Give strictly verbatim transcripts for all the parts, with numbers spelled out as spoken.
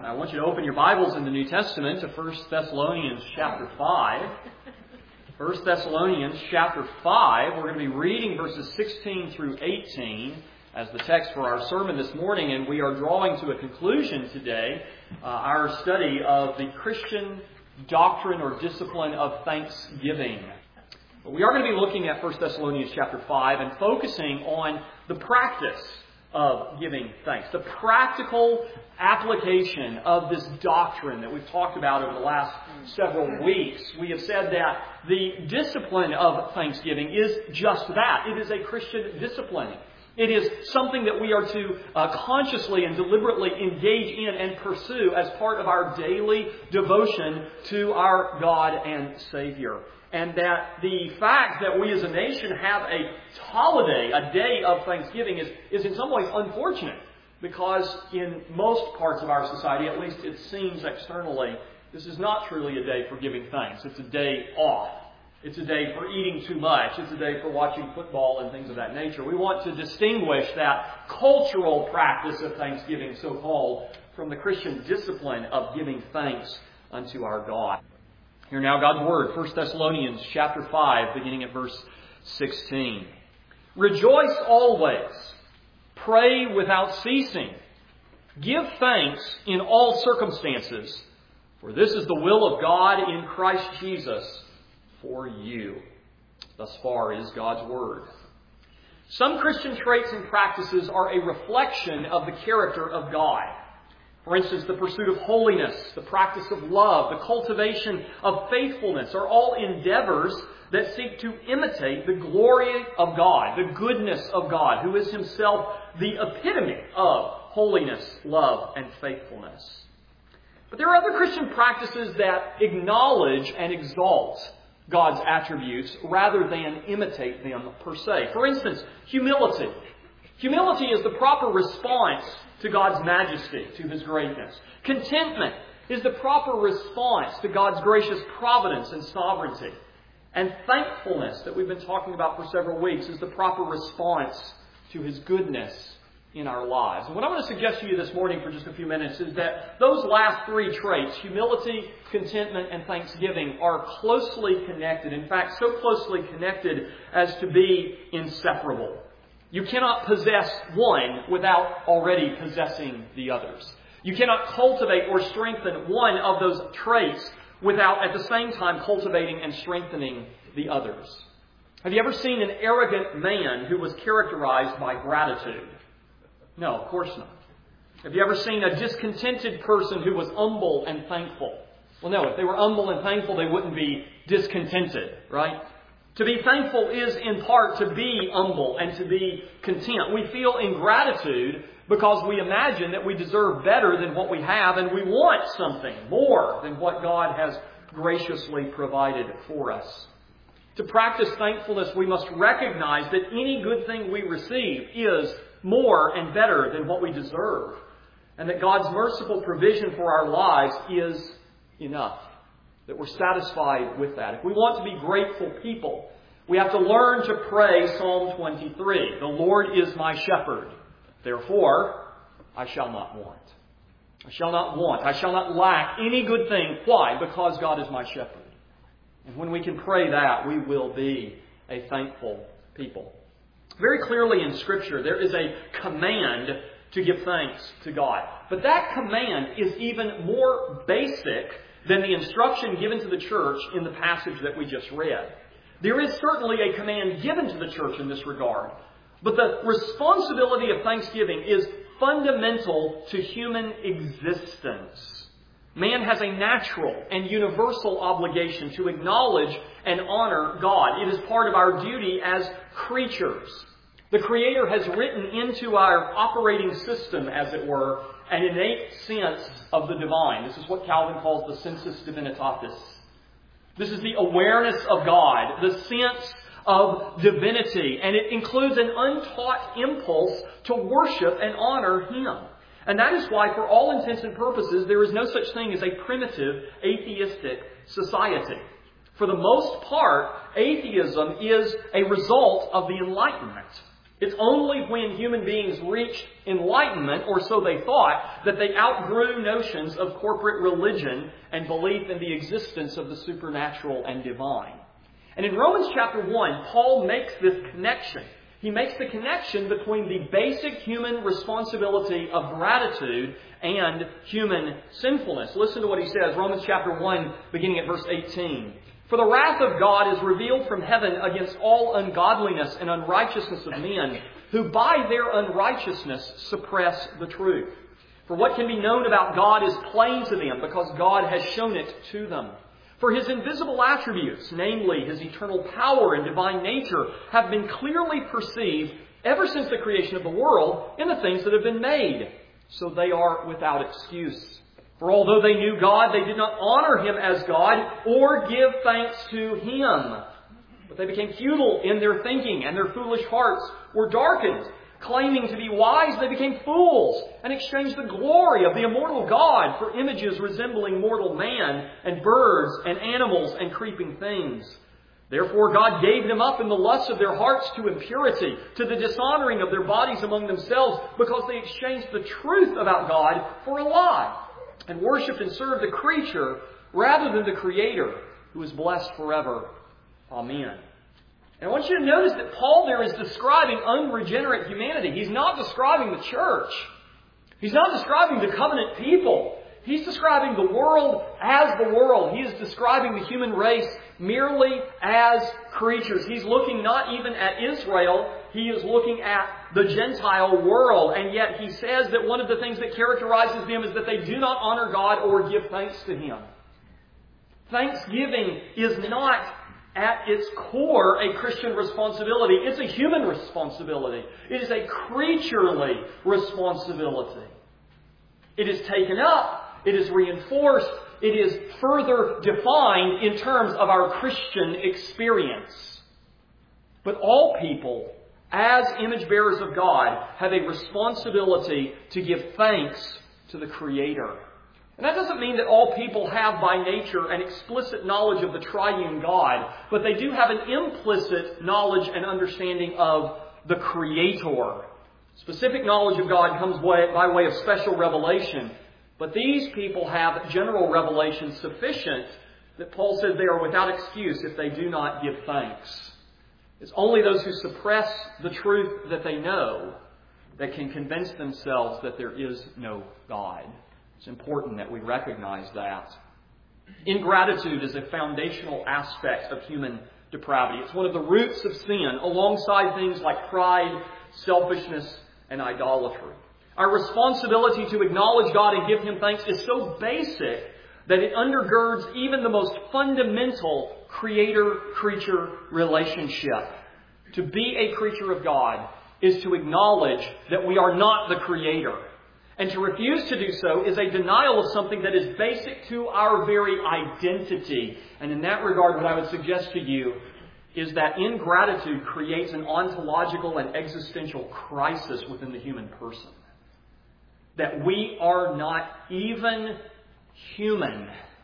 I want you to open your Bibles in the New Testament to First Thessalonians chapter five. First Thessalonians chapter five. We're going to be reading verses sixteen through eighteen as the text for our sermon this morning, and we are drawing to a conclusion today uh, our study of the Christian doctrine or discipline of thanksgiving. But we are going to be looking at First Thessalonians chapter five and focusing on the practice of giving thanks. The practical application of this doctrine that we've talked about over the last several weeks. We have said that the discipline of thanksgiving is just that. It is a Christian discipline. It is something that we are to uh, consciously and deliberately engage in and pursue as part of our daily devotion to our God and Savior. And that the fact that we as a nation have a holiday, a day of Thanksgiving, is, is in some ways unfortunate. Because in most parts of our society, at least it seems externally, this is not truly a day for giving thanks. It's a day off. It's a day for eating too much. It's a day for watching football and things of that nature. We want to distinguish that cultural practice of Thanksgiving, so-called, from the Christian discipline of giving thanks unto our God. Hear now God's Word, First Thessalonians chapter five, beginning at verse sixteen. Rejoice always. Pray without ceasing. Give thanks in all circumstances, for this is the will of God in Christ Jesus for you. Thus far is God's Word. Some Christian traits and practices are a reflection of the character of God. For instance, the pursuit of holiness, the practice of love, the cultivation of faithfulness are all endeavors that seek to imitate the glory of God, the goodness of God, who is Himself the epitome of holiness, love, and faithfulness. But there are other Christian practices that acknowledge and exalt God's attributes rather than imitate them per se. For instance, humility. Humility is the proper response to God's majesty, to His greatness. Contentment is the proper response to God's gracious providence and sovereignty. And thankfulness, that we've been talking about for several weeks, is the proper response to His goodness in our lives. And what I want to suggest to you this morning for just a few minutes is that those last three traits, humility, contentment, and thanksgiving, are closely connected. In fact, so closely connected as to be inseparable. You cannot possess one without already possessing the others. You cannot cultivate or strengthen one of those traits without at the same time cultivating and strengthening the others. Have you ever seen an arrogant man who was characterized by gratitude? No, of course not. Have you ever seen a discontented person who was humble and thankful? Well, no, if they were humble and thankful, they wouldn't be discontented, right? To be thankful is in part to be humble and to be content. We feel ingratitude because we imagine that we deserve better than what we have and we want something more than what God has graciously provided for us. To practice thankfulness, we must recognize that any good thing we receive is more and better than what we deserve, and that God's merciful provision for our lives is enough. That we're satisfied with that. If we want to be grateful people, we have to learn to pray Psalm twenty-three. The Lord is my shepherd. Therefore, I shall not want. I shall not want. I shall not lack any good thing. Why? Because God is my shepherd. And when we can pray that, we will be a thankful people. Very clearly in Scripture, there is a command to give thanks to God. But that command is even more basic than the instruction given to the church in the passage that we just read. There is certainly a command given to the church in this regard. But the responsibility of thanksgiving is fundamental to human existence. Man has a natural and universal obligation to acknowledge and honor God. It is part of our duty as creatures. The Creator has written into our operating system, as it were, an innate sense of the divine. This is what Calvin calls the sensus divinitatis. This is the awareness of God, the sense of divinity, and it includes an untaught impulse to worship and honor Him. And that is why, for all intents and purposes, there is no such thing as a primitive atheistic society. For the most part, atheism is a result of the Enlightenment. It's only when human beings reached enlightenment, or so they thought, that they outgrew notions of corporate religion and belief in the existence of the supernatural and divine. And in Romans chapter one, Paul makes this connection. He makes the connection between the basic human responsibility of gratitude and human sinfulness. Listen to what he says, Romans chapter one, beginning at verse eighteen. For the wrath of God is revealed from heaven against all ungodliness and unrighteousness of men, who by their unrighteousness suppress the truth. For what can be known about God is plain to them, because God has shown it to them. For His invisible attributes, namely His eternal power and divine nature, have been clearly perceived ever since the creation of the world in the things that have been made. So they are without excuse. For although they knew God, they did not honor Him as God or give thanks to Him. But they became futile in their thinking, and their foolish hearts were darkened. Claiming to be wise, they became fools and exchanged the glory of the immortal God for images resembling mortal man and birds and animals and creeping things. Therefore God gave them up in the lust of their hearts to impurity, to the dishonoring of their bodies among themselves, because they exchanged the truth about God for a lie, and worshipped and served the creature rather than the Creator, who is blessed forever. Amen. And I want you to notice that Paul there is describing unregenerate humanity. He's not describing the church. He's not describing the covenant people. He's describing the world as the world. He is describing the human race merely as creatures. He's looking not even at Israel. He is looking at the Gentile world. And yet he says that one of the things that characterizes them is that they do not honor God or give thanks to Him. Thanksgiving is not at its core a Christian responsibility. It's a human responsibility. It is a creaturely responsibility. It is taken up. It is reinforced. It is further defined in terms of our Christian experience. But all people, as image bearers of God, have a responsibility to give thanks to the Creator. And that doesn't mean that all people have by nature an explicit knowledge of the triune God, but they do have an implicit knowledge and understanding of the Creator. Specific knowledge of God comes by way of special revelation, but these people have general revelation sufficient that Paul says they are without excuse if they do not give thanks. It's only those who suppress the truth that they know that can convince themselves that there is no God. It's important that we recognize that. Ingratitude is a foundational aspect of human depravity. It's one of the roots of sin, alongside things like pride, selfishness, and idolatry. Our responsibility to acknowledge God and give Him thanks is so basic that it undergirds even the most fundamental creator-creature relationship. To be a creature of God is to acknowledge that we are not the Creator. And to refuse to do so is a denial of something that is basic to our very identity. And in that regard, what I would suggest to you is that ingratitude creates an ontological and existential crisis within the human person. That we are not even human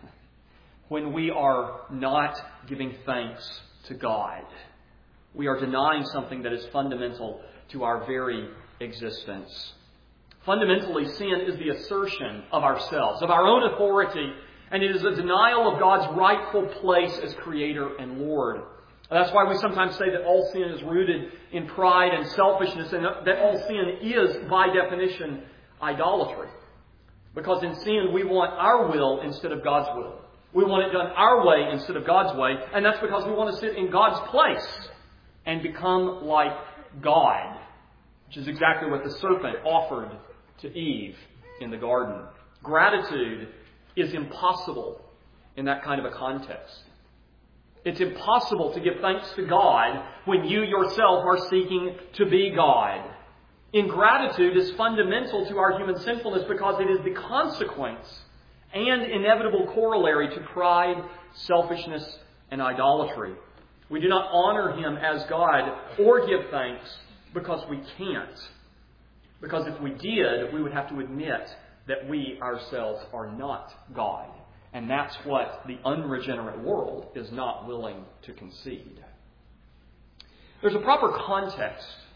when we are not giving thanks to God. We are denying something that is fundamental to our very existence. Fundamentally, sin is the assertion of ourselves, of our own authority, and it is a denial of God's rightful place as Creator and Lord. That's why we sometimes say that all sin is rooted in pride and selfishness, and that all sin is, by definition, idolatry. Because in sin, we want our will instead of God's will. We want it done our way instead of God's way, and that's because we want to sit in God's place and become like God, which is exactly what the serpent offered to Eve in the garden. Gratitude is impossible in that kind of a context. It's impossible to give thanks to God when you yourself are seeking to be God. Ingratitude is fundamental to our human sinfulness because it is the consequence and inevitable corollary to pride, selfishness, and idolatry. We do not honor Him as God or give thanks because we can't. Because if we did, we would have to admit that we ourselves are not God. And that's what the unregenerate world is not willing to concede. There's a proper context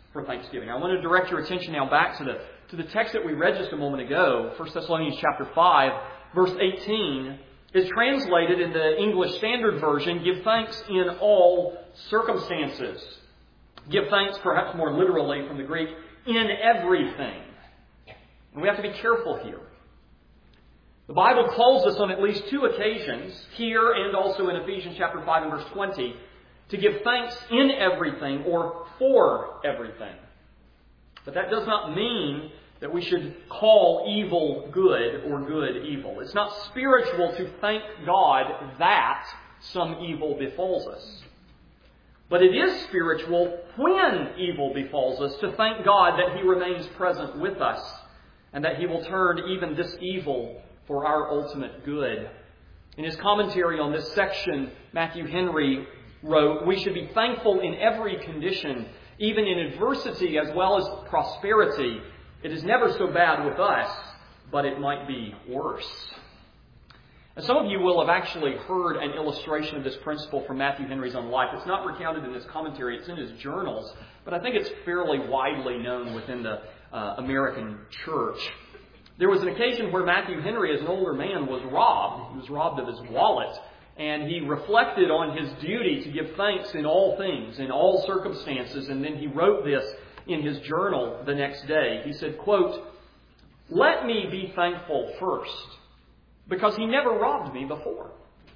for Thanksgiving. I want to direct your attention now back to the to the text that we read just a moment ago. First Thessalonians chapter five, verse eighteen is translated in the English Standard Version, give thanks in all circumstances. Give thanks, perhaps more literally from the Greek, in everything. And we have to be careful here. The Bible calls us on at least two occasions, here and also in Ephesians chapter five and verse twenty, to give thanks in everything or for everything. But that does not mean that we should call evil good or good evil. It's not spiritual to thank God that some evil befalls us. But it is spiritual when evil befalls us to thank God that He remains present with us and that He will turn even this evil for our ultimate good. In his commentary on this section, Matthew Henry wrote, "We should be thankful in every condition, even in adversity as well as prosperity. It is never so bad with us, but it might be worse." And some of you will have actually heard an illustration of this principle from Matthew Henry's own life. It's not recounted in his commentary, it's in his journals, but I think it's fairly widely known within the uh, American church. There was an occasion where Matthew Henry, as an older man, was robbed. He was robbed of his wallet. And he reflected on his duty to give thanks in all things, in all circumstances. And then he wrote this in his journal the next day. He said, quote, "Let me be thankful first, because he never robbed me before.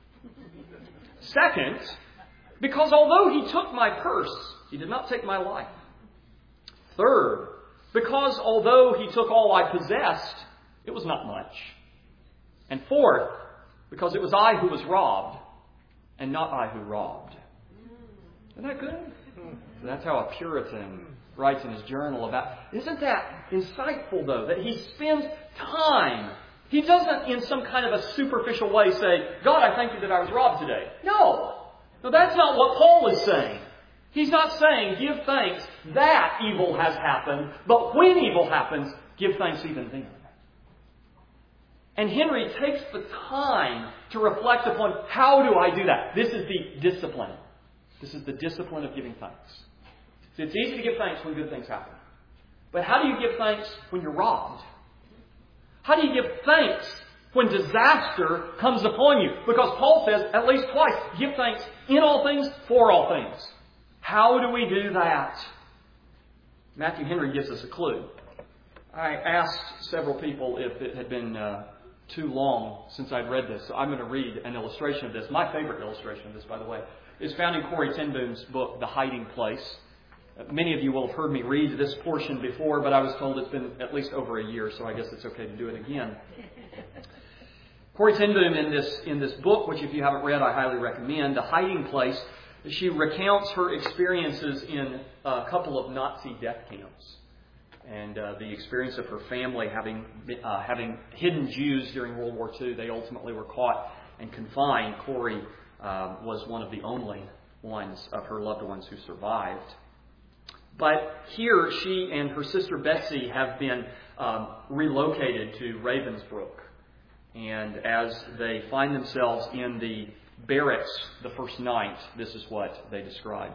Second, because although he took my purse, he did not take my life. Third, because although he took all I possessed, it was not much. And fourth, because it was I who was robbed, and not I who robbed." Isn't that good? So that's how a Puritan writes in his journal about. Isn't that insightful, though, that he spends time. He doesn't, in some kind of a superficial way, say, "God, I thank you that I was robbed today." No. No, that's not what Paul is saying. He's not saying, give thanks that evil has happened, but when evil happens, give thanks even then. And Henry takes the time to reflect upon, how do I do that? This is the discipline. This is the discipline of giving thanks. So it's easy to give thanks when good things happen. But how do you give thanks when you're robbed? How do you give thanks when disaster comes upon you? Because Paul says at least twice, give thanks in all things, for all things. How do we do that? Matthew Henry gives us a clue. I asked several people if it had been uh, too long since I'd read this, so I'm going to read an illustration of this. My favorite illustration of this, by the way, is found in Corrie ten Boom's book, The Hiding Place. Many of you will have heard me read this portion before, but I was told it's been at least over a year, so I guess it's okay to do it again. Corrie ten Boom, in this, in this book, which if you haven't read, I highly recommend, The Hiding Place, she recounts her experiences in a couple of Nazi death camps. And uh, the experience of her family having uh, having hidden Jews during World War Two. They ultimately were caught and confined. Corrie uh, was one of the only ones of her loved ones who survived. But here, she and her sister Betsy have been um, relocated to Ravensbrück. And as they find themselves in the barracks the first night, this is what they describe.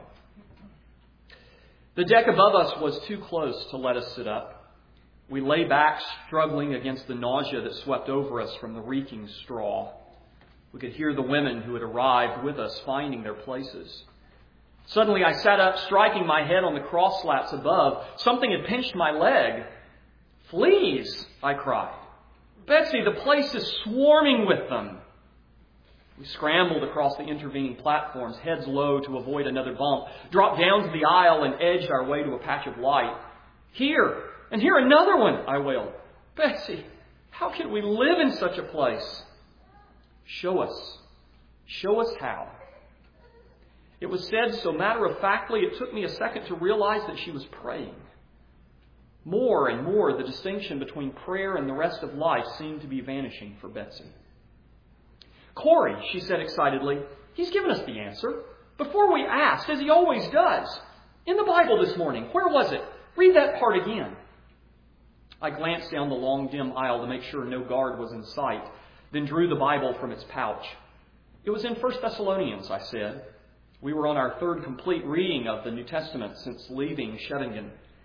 "The deck above us was too close to let us sit up. We lay back, struggling against the nausea that swept over us from the reeking straw. We could hear the women who had arrived with us finding their places. Suddenly I sat up, striking my head on the cross slats above. Something had pinched my leg. 'Fleas!' I cried. 'Betsy, the place is swarming with them.' We scrambled across the intervening platforms, heads low to avoid another bump, dropped down to the aisle and edged our way to a patch of light. 'Here, and here another one,' I wailed. 'Betsy, how can we live in such a place?' 'Show us. Show us how.' It was said so matter-of-factly, it took me a second to realize that she was praying. More and more, the distinction between prayer and the rest of life seemed to be vanishing for Betsy. 'Corrie,' she said excitedly, 'he's given us the answer. Before we asked, as he always does. In the Bible this morning. Where was it? Read that part again.' I glanced down the long, dim aisle to make sure no guard was in sight, then drew the Bible from its pouch. 'It was in First Thessalonians,' I said. We were on our third complete reading of the New Testament since leaving Scheveningen.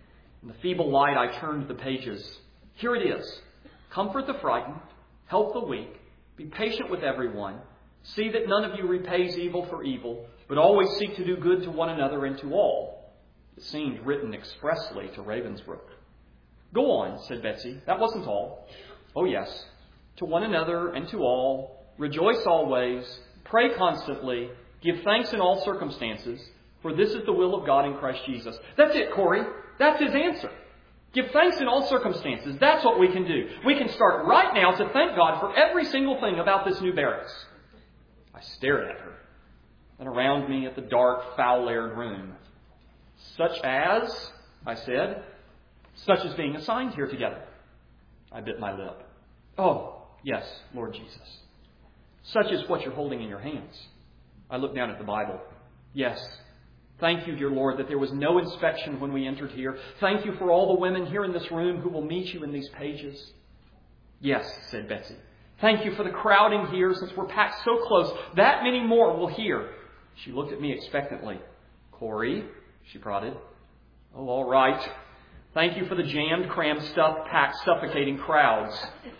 In the feeble light, I turned the pages. Here it is. Comfort the frightened, help the weak, be patient with everyone. See that none of you repays evil for evil, but always seek to do good to one another and to all. It seemed written expressly to Ravensbrück. Go on, said Betsy. That wasn't all. Oh yes, to one another and to all, rejoice always, pray constantly, give thanks in all circumstances, for this is the will of God in Christ Jesus. That's it, Corey. That's his answer. Give thanks in all circumstances. That's what we can do. We can start right now to thank God for every single thing about this new barracks. I stared at her, and around me at the dark, foul-aired room. Such as, I said, such as being assigned here together. I bit my lip. Oh, yes, Lord Jesus. Such as what you're holding in your hands. I looked down at the Bible. Yes. Thank you, dear Lord, that there was no inspection when we entered here. Thank you for all the women here in this room who will meet you in these pages. Yes, said Betsy. Thank you for the crowding here since we're packed so close. That many more will hear. She looked at me expectantly. Corey, she prodded. Oh, all right. Thank you for the jammed, crammed, stuffed, packed, suffocating crowds.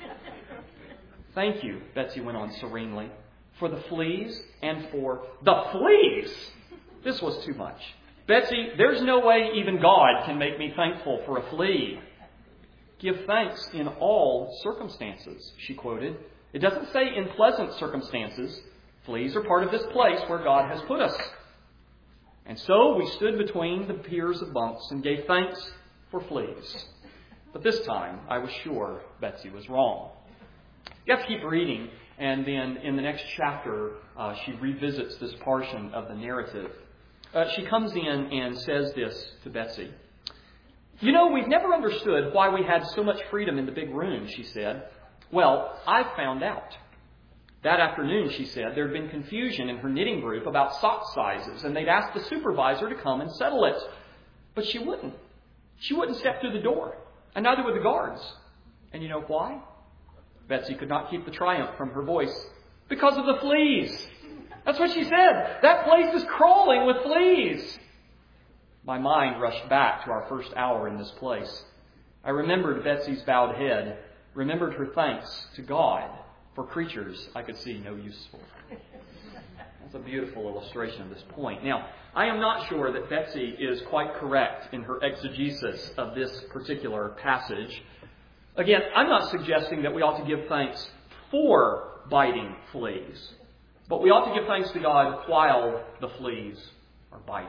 Thank you, Betsy went on serenely, for the fleas and for the fleas. This was too much. Betsy, there's no way even God can make me thankful for a flea. Give thanks in all circumstances, she quoted. It doesn't say in pleasant circumstances. Fleas are part of this place where God has put us. And so we stood between the piers of bunks and gave thanks for fleas. But this time, I was sure Betsy was wrong. You have to keep reading, and then in the next chapter, uh, she revisits this portion of the narrative. Uh, she comes in and says this to Betsy. You know, we've never understood why we had so much freedom in the big room, she said. Well, I found out. That afternoon, she said, there had been confusion in her knitting group about sock sizes, and they'd asked the supervisor to come and settle it. But she wouldn't. She wouldn't step through the door, and neither would the guards. And you know why? Betsy could not keep the triumph from her voice. Because of the fleas. That's what she said. That place is crawling with fleas. My mind rushed back to our first hour in this place. I remembered Betsy's bowed head, remembered her thanks to God for creatures I could see no use for. That's a beautiful illustration of this point. Now, I am not sure that Betsy is quite correct in her exegesis of this particular passage. Again, I'm not suggesting that we ought to give thanks for biting fleas, but we ought to give thanks to God while the fleas are biting.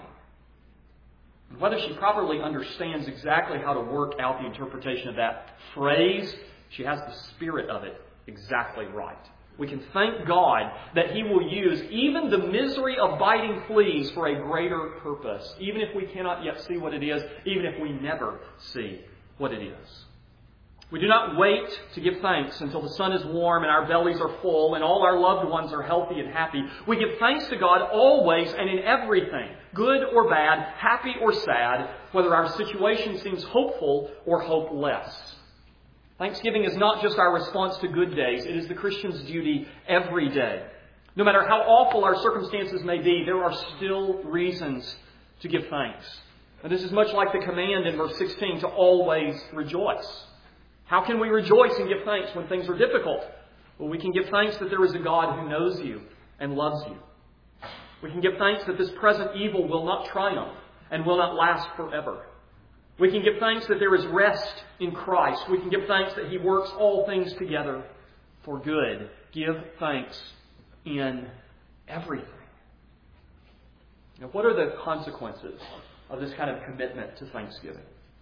And whether she properly understands exactly how to work out the interpretation of that phrase, she has the spirit of it exactly right. We can thank God that He will use even the misery of biting fleas for a greater purpose, even if we cannot yet see what it is, even if we never see what it is. We do not wait to give thanks until the sun is warm and our bellies are full and all our loved ones are healthy and happy. We give thanks to God always and in everything, good or bad, happy or sad, whether our situation seems hopeful or hopeless. Thanksgiving is not just our response to good days. It is the Christian's duty every day. No matter how awful our circumstances may be, there are still reasons to give thanks. And this is much like the command in verse sixteen to always rejoice. How can we rejoice and give thanks when things are difficult? Well, we can give thanks that there is a God who knows you and loves you. We can give thanks that this present evil will not triumph and will not last forever. We can give thanks that there is rest in Christ. We can give thanks that He works all things together for good. Give thanks in everything. Now, what are the consequences of this kind of commitment to thanksgiving?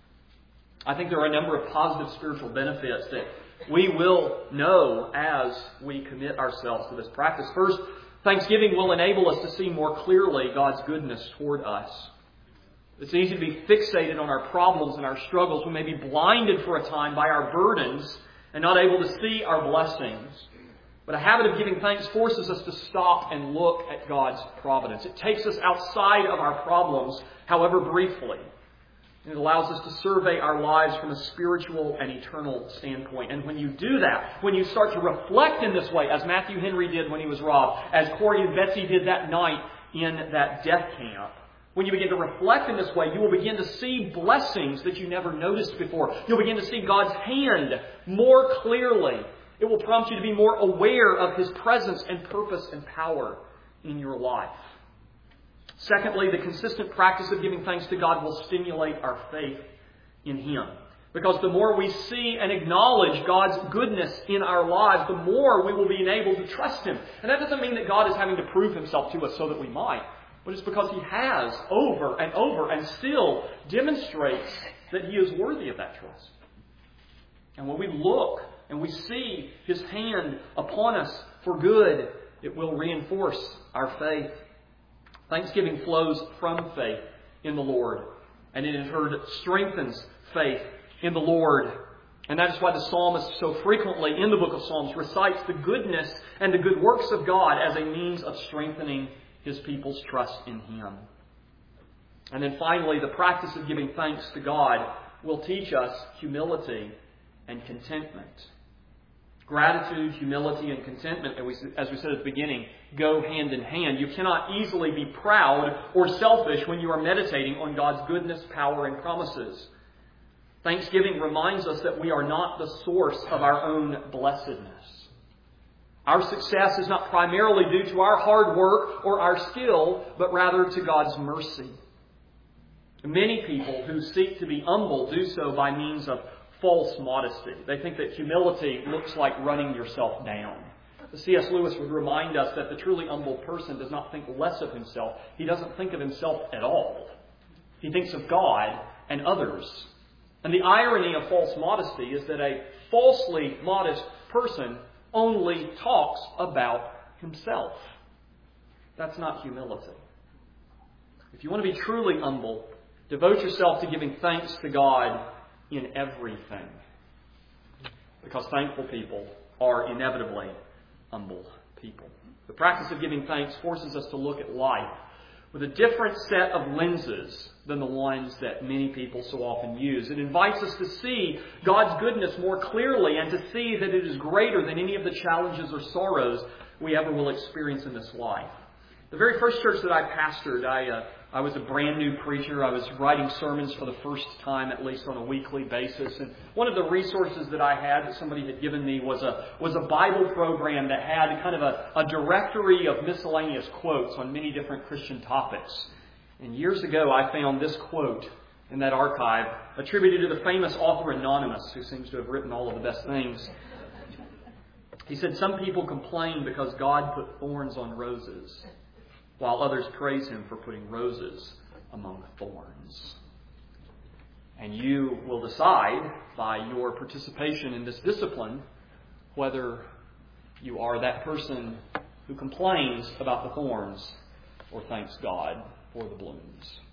I think there are a number of positive spiritual benefits that we will know as we commit ourselves to this practice. First, thanksgiving will enable us to see more clearly God's goodness toward us. It's easy to be fixated on our problems and our struggles. We may be blinded for a time by our burdens and not able to see our blessings. But a habit of giving thanks forces us to stop and look at God's providence. It takes us outside of our problems, however briefly. It allows us to survey our lives from a spiritual and eternal standpoint. And when you do that, when you start to reflect in this way, as Matthew Henry did when he was robbed, as Corey and Betsy did that night in that death camp, When you begin to reflect in this way, you will begin to see blessings that you never noticed before. You'll begin to see God's hand more clearly. It will prompt you to be more aware of His presence and purpose and power in your life. Secondly, the consistent practice of giving thanks to God will stimulate our faith in Him. Because the more we see and acknowledge God's goodness in our lives, the more we will be enabled to trust Him. And that doesn't mean that God is having to prove Himself to us so that we might. But it's because He has over and over and still demonstrates that He is worthy of that trust. And when we look and we see His hand upon us for good, it will reinforce our faith. Thanksgiving flows from faith in the Lord. And it in turn strengthens faith in the Lord. And that is why the psalmist so frequently in the book of Psalms recites the goodness and the good works of God as a means of strengthening His people's trust in Him. And then finally, the practice of giving thanks to God will teach us humility and contentment. Gratitude, humility, and contentment, as we said at the beginning, go hand in hand. You cannot easily be proud or selfish when you are meditating on God's goodness, power, and promises. Thanksgiving reminds us that we are not the source of our own blessedness. Our success is not primarily due to our hard work or our skill, but rather to God's mercy. Many people who seek to be humble do so by means of false modesty. They think that humility looks like running yourself down. C S Lewis would remind us that the truly humble person does not think less of himself. He doesn't think of himself at all. He thinks of God and others. And the irony of false modesty is that a falsely modest person only talks about himself. That's not humility. If you want to be truly humble, devote yourself to giving thanks to God in everything. Because thankful people are inevitably humble people. The practice of giving thanks forces us to look at life with a different set of lenses than the ones that many people so often use. It invites us to see God's goodness more clearly and to see that it is greater than any of the challenges or sorrows we ever will experience in this life. The very first church that I pastored, I uh, I was a brand new preacher. I was writing sermons for the first time, at least on a weekly basis. And one of the resources that I had that somebody had given me was a was a Bible program that had kind of a, a directory of miscellaneous quotes on many different Christian topics. And years ago, I found this quote in that archive, attributed to the famous author Anonymous, who seems to have written all of the best things. He said, "Some people complain because God put thorns on roses, while others praise Him for putting roses among thorns." And you will decide by your participation in this discipline whether you are that person who complains about the thorns or thanks God for the blooms.